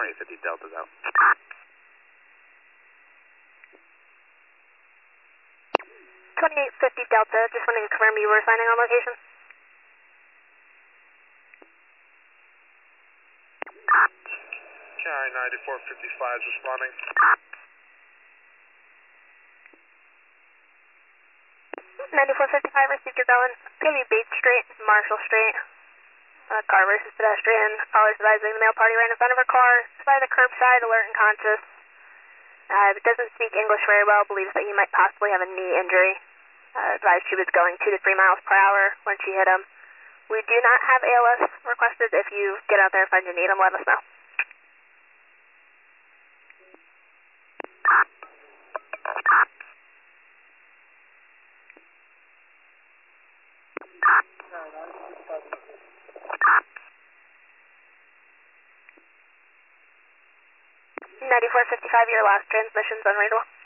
2850 Delta's out. 2850 Delta, just wanted to confirm you were signing on location. Carry 9455 is responding. 9455 received your going. It's going to be Bates Street, Marshall Street. Car versus pedestrian. Caller's advising the male party right in front of her car. Is by the curbside, alert and conscious. Doesn't speak English very well. Believes that he might possibly have a knee injury. Advised she was going 2 to 3 miles per hour when she hit him. We do not have ALS requested. If you get out there and find you need them, let us know. Your last transmission's unreadable.